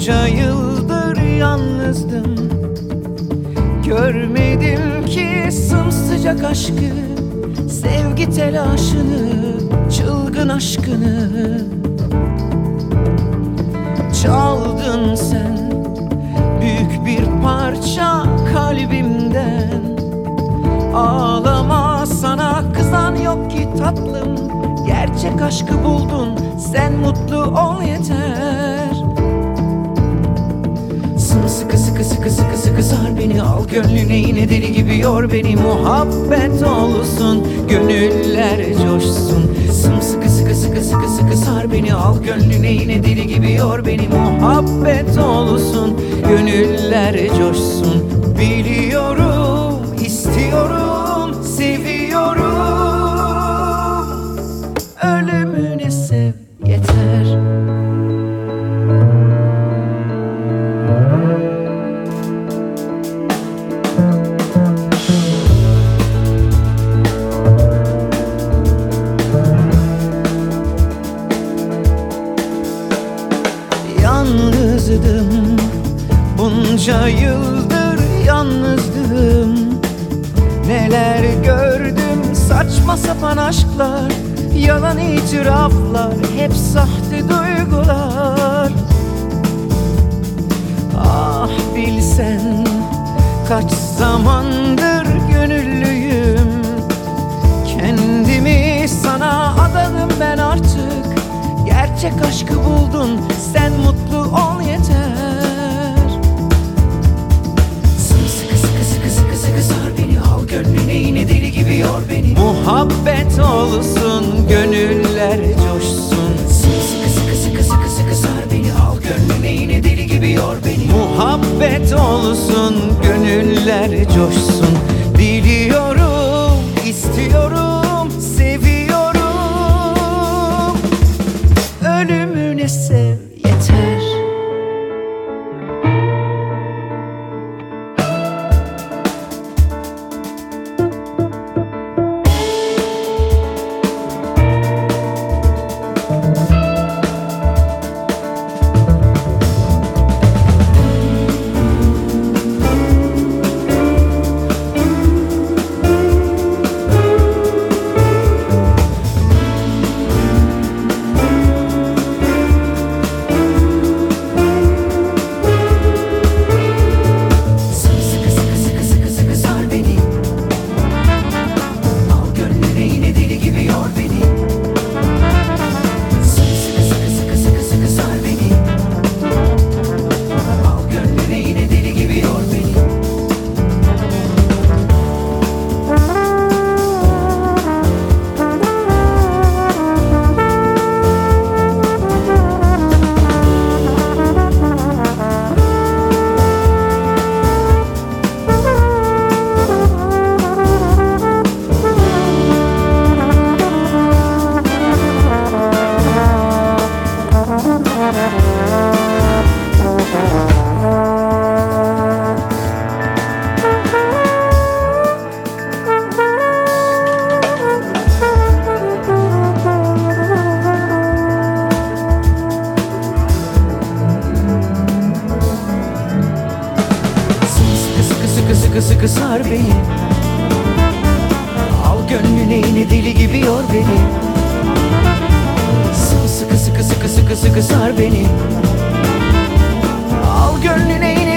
Bunca yıldır yalnızdım, görmedim ki sımsıcak aşkı, sevgi telaşını, çılgın aşkını. Çaldın sen büyük bir parça kalbimden. Ağlama, sana kızan yok ki tatlım. Gerçek aşkı buldun, sen mutlu ol yeter. Sımsıkı sıkı sıkı sıkı sıkı sar beni, al gönlüne yine deli gibi yor beni. Muhabbet olsun, gönüller coşsun. Sımsıkı sıkı sıkı sıkı sıkı sar beni, al gönlüne yine deli gibi yor beni. Muhabbet olsun, gönüller coşsun. Biliyorum, istiyorum, seviyorum. Ölümüne sev yeter. Yalnızdım, bunca yıldır yalnızdım. Neler gördüm, saçma sapan aşklar, yalan itiraflar, hep sahte duygular. Ah bilsen kaç zamandır gönüllüyüm, kendimi sana adadım ben artık. Gerçek aşkı buldun, sen mutlu ol yeter. Sımsıkı sıkı sıkı sıkı sıkı sar beni, al gönlüne yine deli gibi yor beni. Muhabbet olsun, gönüller coşsun. Sımsıkı sıkı sıkı sıkı sıkı sar beni, al gönlüne yine deli gibi yor beni. Muhabbet olsun, gönüller coşsun. Biliyorum, istiyorum, seviyorum. Ölümüne sev yeter. Sıkı sıkı sar beni, al gönlüne yine deli gibi yor beni. Sımsıkı sıkı sıkı sıkı sıkı sar beni, al gönlüne yine